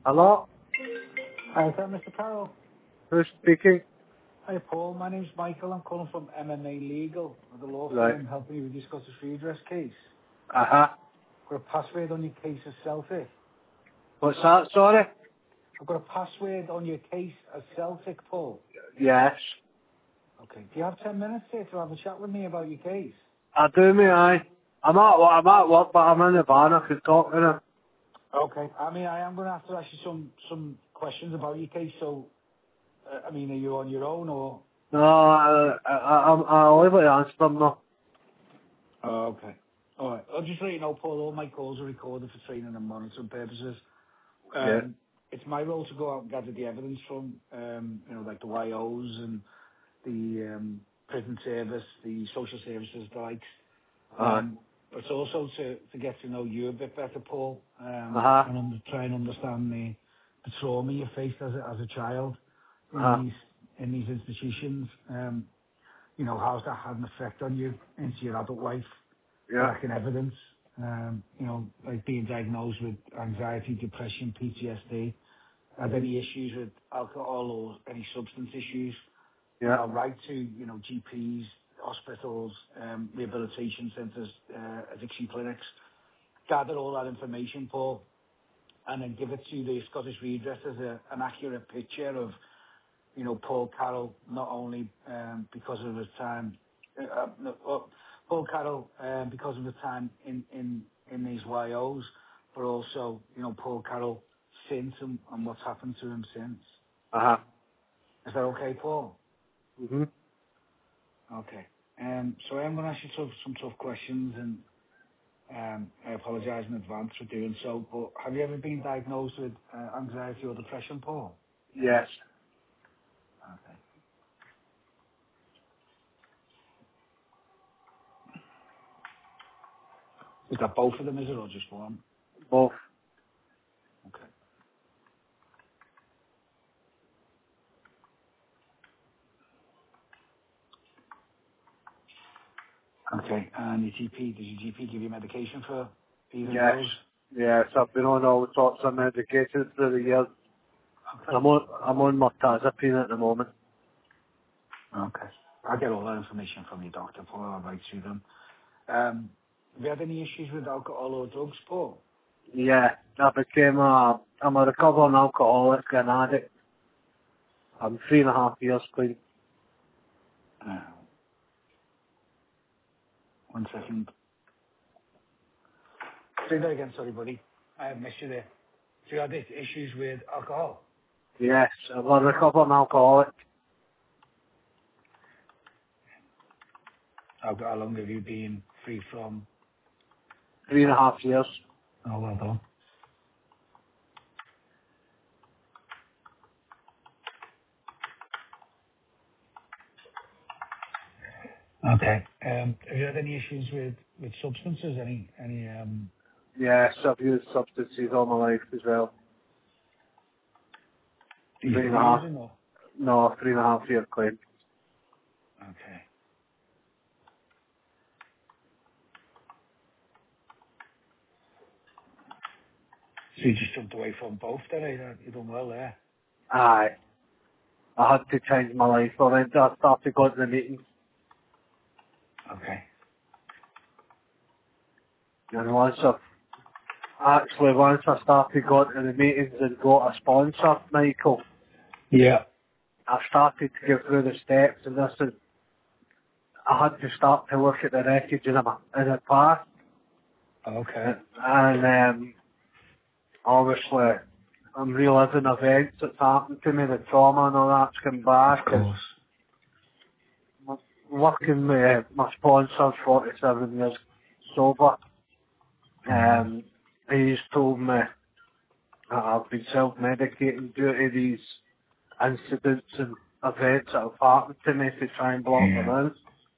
Hello? Hi, is that Mr. Carroll? Who's speaking? Hi, Paul. My name's Michael. I'm calling from MMA Legal, the law Right. firm helping you with your Scottish redress case. Uh-huh. Got a password on your case as Celtic. What's that, sorry? I've got a password on your case as Celtic, Paul. Yes. Okay. Do you have 10 minutes here to have a chat with me about your case? I do, me, aye. I'm at work, but I'm in the van, I could talk to them. Okay. I mean, I am going to have to ask you some questions about your case, so, are you on your own, or? No, I'll leave it to answer them, no. Oh, okay. All right. I'll just let you know, Paul, all my calls are recorded for training and monitoring purposes. Yeah. It's my role to go out and gather the evidence from, like the YOs and the prison service, the social services, the likes. But it's also to get to know you a bit better, Paul, Uh-huh. and try and understand the trauma you faced as a child Uh-huh. in these institutions. How's that had an effect on you into your adult life? Yeah. Lacking evidence, like being diagnosed with anxiety, depression, PTSD. Had any issues with alcohol or any substance issues? Yeah. Right to, GPs, hospitals, rehabilitation centres, addiction clinics. Gather all that information, Paul, and then give it to the Scottish Redress as an accurate picture of, Paul Carroll, not only because of his time, Paul Carroll because of his time in these YOs, but also, Paul Carroll since and what's happened to him since. Uh-huh. Is that okay, Paul? Mm-hmm. Okay. So I am going to ask you some tough questions, and I apologise in advance for doing so, but have you ever been diagnosed with anxiety or depression, Paul? Yes. Okay. Is that both of them, is it, or just one? Both. Okay. Okay. And your GP, does your GP give you medication for either Yes. of those? Yes, I've been on all sorts of medications through the years. Okay. I'm on mirtazapine at the moment. Okay. I'll get all that information from your doctor, Paul. I'll write to them. Have you had any issues with alcohol or drugs, Paul? Yeah, I'm a recovering alcoholic and addict. I'm 3.5 years clean. 1 second. Say that again, sorry, buddy. I missed you there. So you had issues with alcohol? Yes, I'm a recovering alcoholic. How long have you been free from? 3.5 years. Oh, well done. Okay. Have you had any issues with substances? Yes, I've used substances all my life as well. Do you still 3.5. using or? No, 3.5 year clean. Okay. So you just jumped away from both then, eh? You've done well there. Aye. I had to change my life. I started going to the meetings. Okay. And once I started going to the meetings and got a sponsor, Michael, Yeah. I started to go through the steps, and I had to start to look at the wreckage in the past. Okay. And obviously I'm reliving events that's happened to me, the trauma and all that's come back. Of course. And working with my sponsor, 47 years sober, he's told me that I've been self-medicating due to these incidents and events that have happened to me to try and block them out.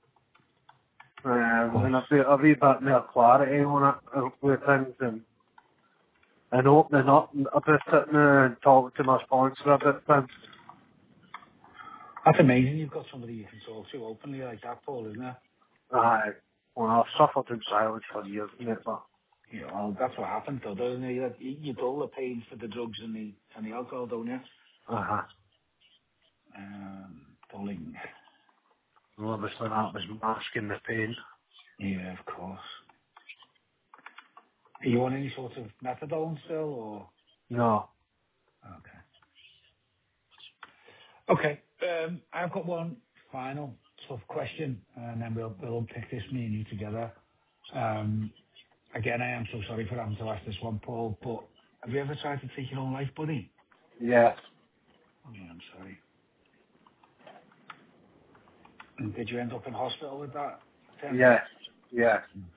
And a wee bit more clarity on it with things, and opening up about it now and talking to my sponsor about things. That's amazing. You've got somebody you can talk to openly like that, Paul, isn't it? Well, I've suffered in silence for years, mate, but Yeah, well, that's what happened though, doesn't it? You dull the pain for the drugs and the alcohol, don't you? Uh-huh. Dulling. Well, obviously that was masking the pain. Yeah, of course. Are you on any sort of methadone still, or? No. Okay. I've got one final tough question, and then we'll unpick this, me and you together. Again, I am so sorry for having to ask this one, Paul, but have you ever tried to take your own life, buddy? Yes. Oh, yeah, I'm sorry. And did you end up in hospital with that attempt? Yes. Yes.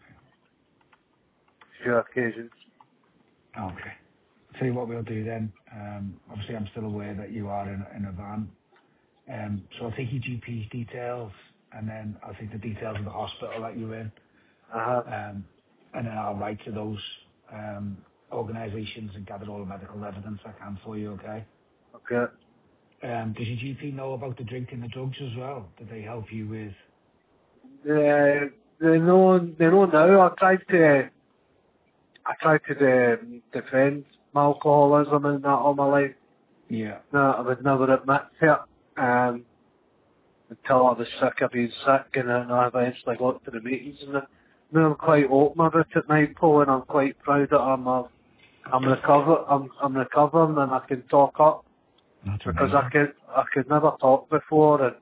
Few occasions. Okay. Tell you what we'll do then. Obviously, I'm still aware that you are in a van. So I'll take your GP's details, and then I'll take the details of the hospital that you're in. Uh-huh. And then I'll write to those organisations and gather all the medical evidence I can for you, okay? Okay. Does your GP know about the drink and the drugs as well? Did they help you with? They know now. I tried to defend my alcoholism and that all my life. Yeah. No, I would never admit to it. Until I was sick of being sick, and then I eventually got to the meetings, and now I'm quite open about it now, Paul, and I'm quite proud that I'm recovering, and I can talk up, That's because amazing. I could never talk before, and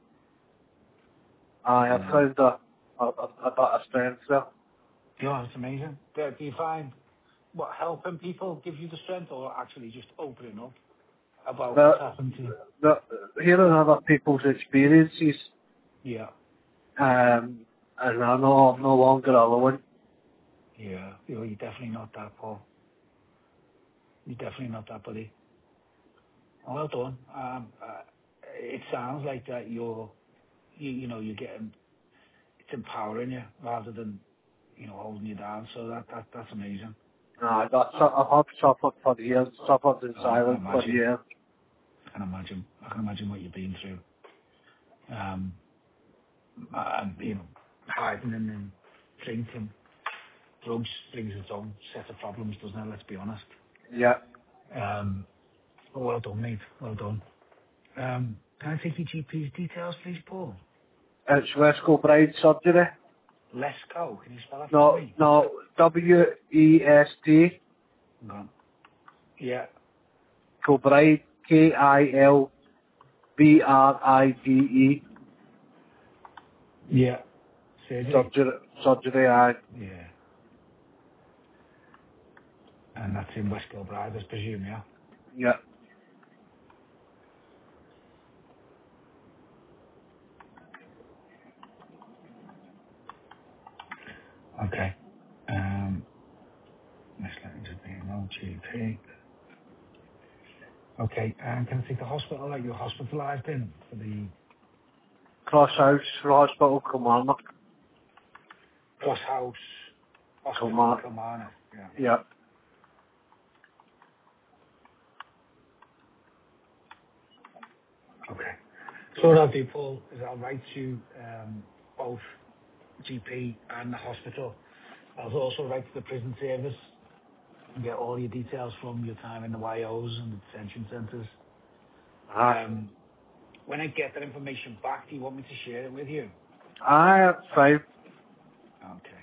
I have Yeah. found a bit of strength there. Yeah, that's amazing. Do you find helping people gives you the strength, or actually just opening up about what's But, happened to you? hearing other people's experiences, Yeah. and I know I'm no longer alone. Yeah. You're definitely not that, Paul. You're definitely not that, buddy. Well done. It sounds like that you're getting, it's empowering you rather than, holding you down. So that's amazing. I've had suffered for years, suffered in I can silence for imagine. years. I can imagine what you've been through. And, hiding and drinking, drugs brings its own set of problems, doesn't it? Let's be honest. Yeah. Well done, mate. Well done. Can I take your GP's details, please, Paul? It's West Kilbride Surgery. Lesco. Can you spell that for No, me? W-E-S-T, Hang on. Yeah. Kilbride, Kilbride, Yeah. Surgery. surgery, aye. Yeah. And that's in West Kilbride, I presume, yeah? Yeah. Okay. Let's let me just be no GP. Okay. And can I take the hospital that you're hospitalised in for the Cross House Hospital, Kilmarnock. Cross House Hospital in Kilmarnock. Kilmarnock? Yeah. Yeah. Okay. So what I'll do, Paul, is I'll write to both GP and the hospital. I'll also write to the prison service and get all your details from your time in the YOs and the detention centres. Aye. When I get that information back, do you want me to share it with you? Aye, that's fine. Okay.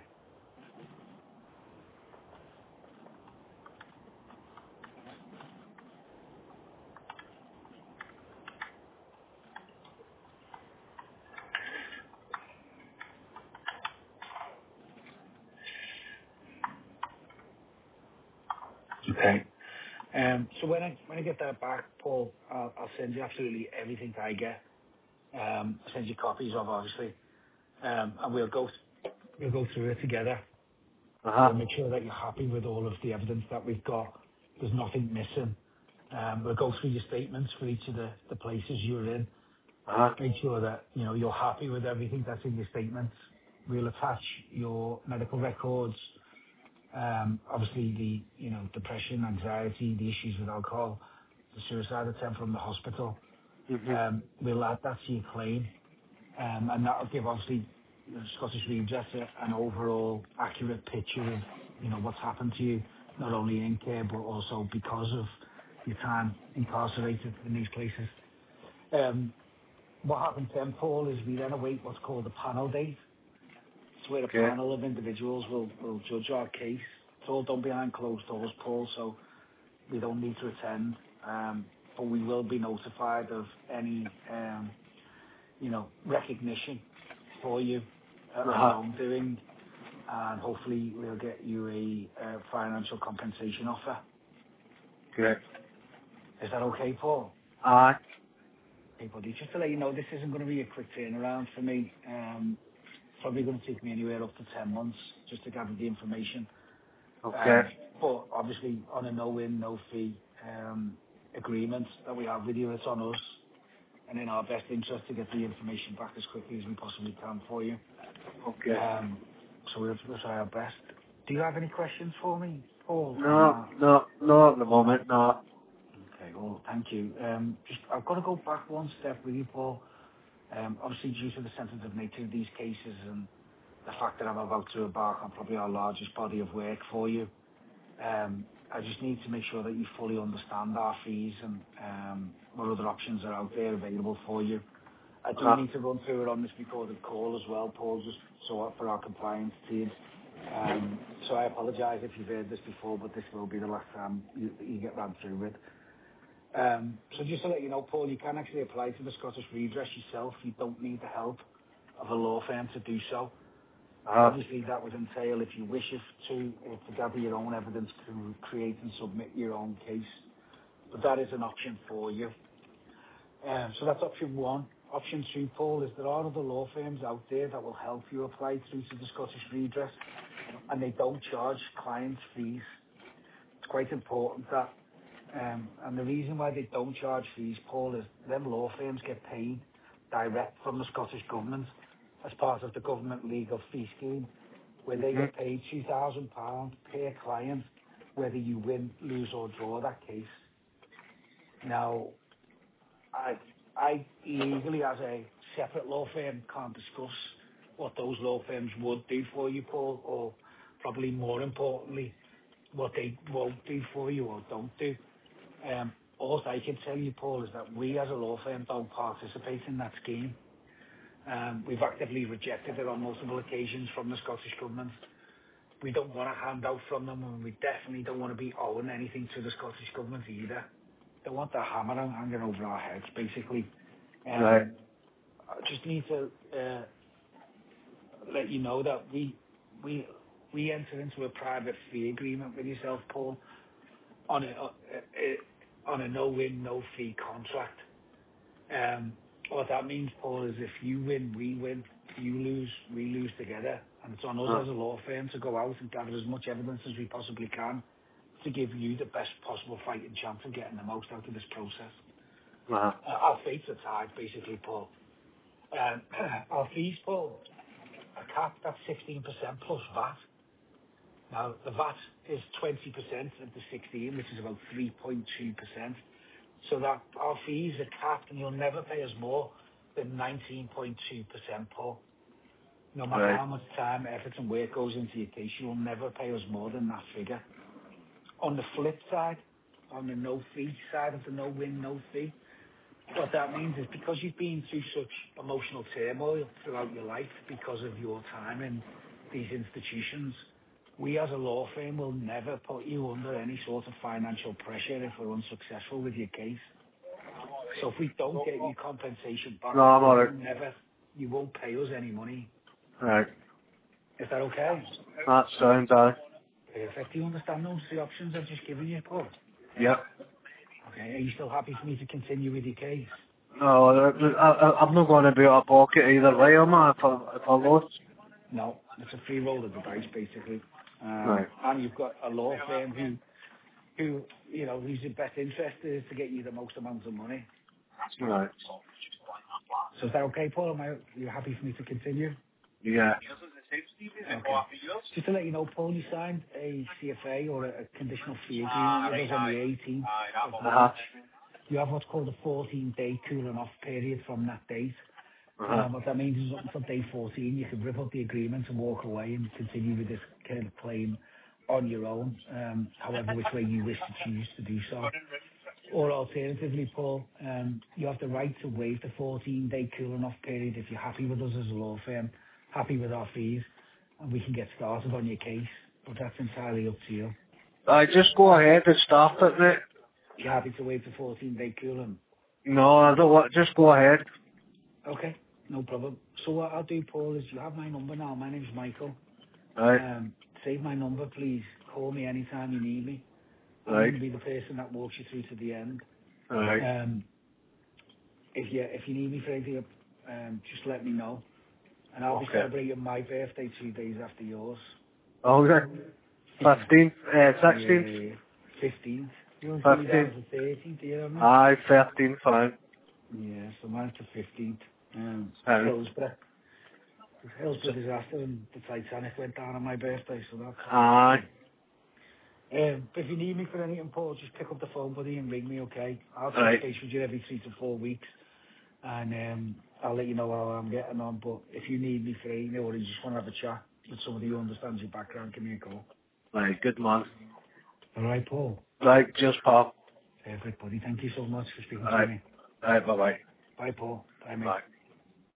Okay. So when I get that back, Paul, I'll send you absolutely everything that I get. I'll send you copies of, obviously, and we'll go through it together. Uh-huh. We'll make sure that you're happy with all of the evidence that we've got. There's nothing missing. We'll go through your statements for each of the places you're in. Uh-huh. Make sure that you're happy with everything that's in your statements. We'll attach your medical records. Obviously the depression, anxiety, the issues with alcohol, the suicide attempt from the hospital. Mm-hmm. We'll add that to your claim, and that'll give obviously Scottish Redress an overall accurate picture of what's happened to you, not only in care, but also because of your time incarcerated in these places. What happens then, Paul, is we then await what's called a panel date. It's where a panel of individuals will judge our case. It's all done behind closed doors, Paul, so we don't need to attend. But we will be notified of any, recognition for you of wrongdoing, and hopefully we'll get you a financial compensation offer. Great. Is that okay, Paul? Aye. Hey, buddy, just to let you know, this isn't going to be a quick turnaround for me. It's probably going to take me anywhere up to 10 months just to gather the information. Okay. But obviously, on a no-win, no-fee agreement that we have with you, it's on us and in our best interest to get the information back as quickly as we possibly can for you. Okay. So we'll try our best. Do you have any questions for me, Paul? No, at the moment, no. Okay, well, thank you. I've got to go back one step with you, Paul. Obviously, due to the sensitive nature of these cases and the fact that I'm about to embark on probably our largest body of work for you, I just need to make sure that you fully understand our fees and what other options are out there available for you. I do need to run through it on this recorded call as well, Paul, just so for our compliance team. So I apologise if you've heard this before, but this will be the last time you get ran through with. So just to let you know, Paul, you can actually apply to the Scottish Redress yourself. You don't need the help of a law firm to do so. Obviously, that would entail, if you wish to gather your own evidence to create and submit your own case. But that is an option for you. So that's option one. Option two, Paul, is there are other law firms out there that will help you apply through to the Scottish Redress, and they don't charge clients fees. It's quite important that. And the reason why they don't charge fees, Paul, is them law firms get paid direct from the Scottish Government as part of the government legal fee scheme, where they get paid £2,000 per client, whether you win, lose or draw that case. Now, I legally, as a separate law firm, can't discuss what those law firms would do for you, Paul, or probably more importantly, what they won't do for you or don't do. All I can tell you, Paul, is that we as a law firm don't participate in that scheme. We've actively rejected it on multiple occasions from the Scottish Government. We don't want a handout from them, and we definitely don't want to be owing anything to the Scottish Government either. They want the hammer hanging over our heads, basically. Right. I just need to let you know that we enter into a private fee agreement with yourself, Paul, on a no-win, no-fee contract. What that means, Paul, is if you win, we win. You lose, we lose together. And it's on us as a law firm to go out and gather as much evidence as we possibly can to give you the best possible fighting chance of getting the most out of this process. Our fates are tied, basically, Paul. Our fees, Paul, are capped at 16% plus VAT. Now, the VAT is 20% of the 16, which is about 3.2%. So that our fees are capped, and you'll never pay us more than 19.2%, Paul. No matter how much time, effort and work goes into your case, you'll never pay us more than that figure. On the flip side, on the no-fee side of the no-win, no-fee, what that means is because you've been through such emotional turmoil throughout your life because of your time in these institutions, we as a law firm will never put you under any sort of financial pressure if we're unsuccessful with your case. So if we don't get you compensation back, you won't pay us any money. Right. Is that okay? That sounds Perfect. Do you understand those three options I've just given you, Paul? Yep. Okay. Are you still happy for me to continue with your case? No, I'm not going to be out of pocket either way, am I, if I lost? No, it's a free roll of the dice, basically. Right. And you've got a law firm whose best interest is to get you the most amount of money. Right. So is that okay, Paul? Are you happy for me to continue? Yeah. Okay. Just to let you know, Paul, you signed a CFA or a conditional fee agreement with us on the 18th of March. You have what's called a 14-day cooling off period from that date. What that means is up until day 14, you can rip up the agreement and walk away and continue with this kind of claim on your own, however which way you wish to choose to do so. Or alternatively, Paul, you have the right to waive the 14-day cooling off period if you're happy with us as a law firm, happy with our fees, and we can get started on your case. But that's entirely up to you. I just go ahead and start it, mate. You're happy to waive the 14-day cooling? No, I don't want. Just go ahead. Okay, no problem. So what I'll do, Paul, is you have my number now. My name's Michael. Right. Save my number, please. Call me anytime you need me. I'm Right. going to be the person that walks you through to the end. Right. If you need me for anything, just let me know. And I'll be Okay. celebrating my birthday 2 days after yours. Okay. 15th, 16th? 15th. You're 15th. the 13th, you know what I mean? Aye, 13th, fine. Yeah, so mine's the 15th. Aye. Hillsborough. Hillsborough disaster and the Titanic went down on my birthday, so that's... Aye. But if you need me for anything, Paul, just pick up the phone, buddy, and ring me, okay? I'll touch Right. base with you every 3 to 4 weeks, and I'll let you know how I'm getting on. But if you need me for anything, or you just want to have a chat with somebody who understands your background, give me a call. Right, good man. All right, Paul? Right, just pal. Perfect, buddy. Thank you so much for speaking to Right. me. Right, bye-bye. Bye, Paul. Bye, mate. Bye.